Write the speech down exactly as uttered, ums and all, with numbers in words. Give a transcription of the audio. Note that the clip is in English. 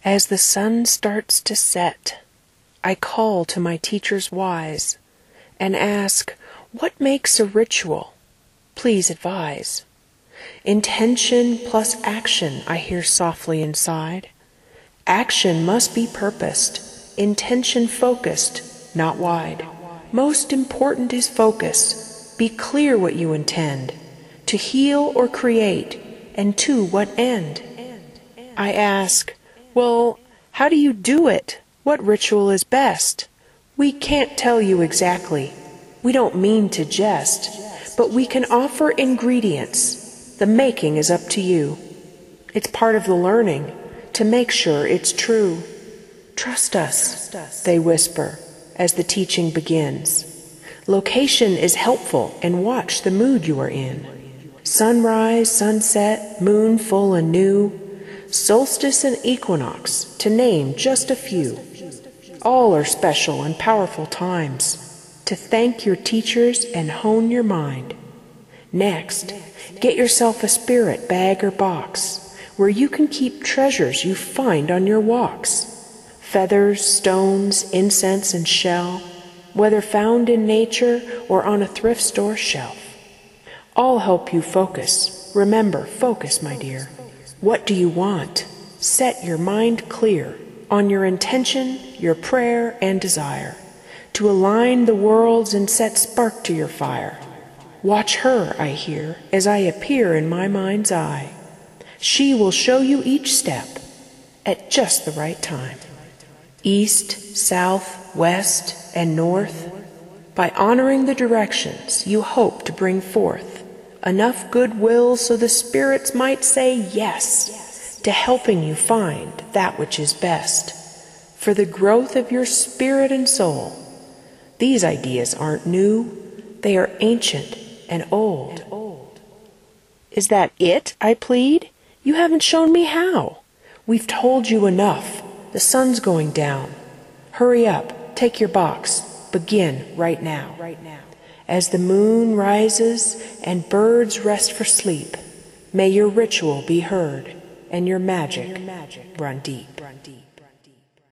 As the sun starts to set, I call to my teachers wise and ask, what makes a ritual? Please advise. Intention plus action, I hear softly inside. Action must be purposed, intention focused, not wide. Most important is focus. Be clear what you intend, to heal or create, and to what end. I ask, well, how do you do it? What ritual is best? We can't tell you exactly. We don't mean to jest, but we can offer ingredients. The making is up to you. It's part of the learning to make sure it's true. Trust us, they whisper as the teaching begins. Location is helpful, and watch the mood you are in. Sunrise, sunset, moon full and new, solstice and equinox, to name just a few. All are special and powerful times to thank your teachers and hone your mind. Next, get yourself a spirit bag or box where you can keep treasures you find on your walks. Feathers, stones, incense, and shell, whether found in nature or on a thrift store shelf. All help you focus. Remember, focus, my dear. What do you want? Set your mind clear on your intention, your prayer, and desire, to align the worlds and set spark to your fire. Watch her, I hear, as I appear in my mind's eye. She will show you each step at just the right time. East, south, west, and north, by honoring the directions you hope to bring forth enough goodwill so the spirits might say yes to helping you find that which is best for the growth of your spirit and soul. These ideas aren't new, they are ancient and old. Is that it? I plead. You haven't shown me how. We've told you enough. The sun's going down. Hurry up, take your box, begin right now. As the moon rises and birds rest for sleep, may your ritual be heard and your magic run deep.